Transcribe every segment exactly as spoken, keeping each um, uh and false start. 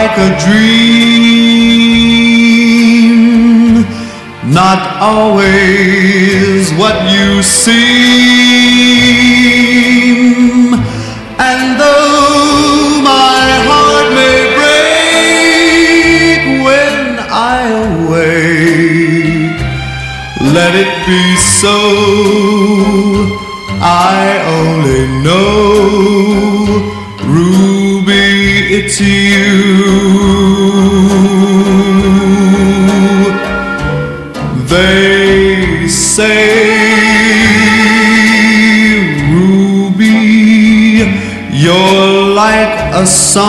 like a dream, not always what you seem. And though my heart may break when I awake, let it be so. I only know, Ruby, it's you. They say, Ruby, you're like a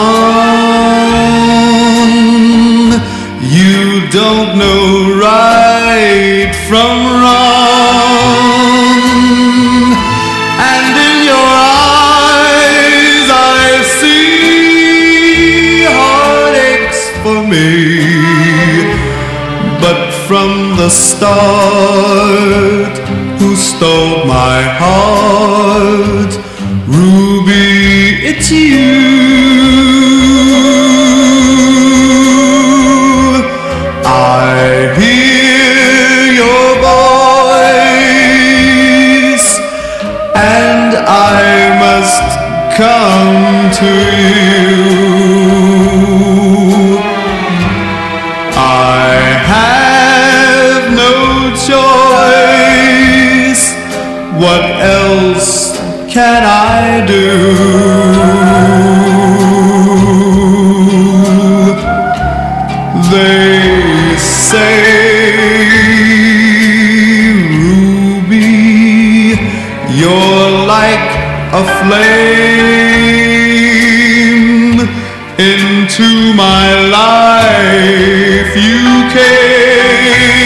song. You don't know right from wrong. And in your eyes I see heartaches for me. But from the start, who stole my heart? Ruby, it's you. I hear your voice, and I must come to you. I have no choice. What else can I do? They say, Ruby, you're like a flame. Into my life you came.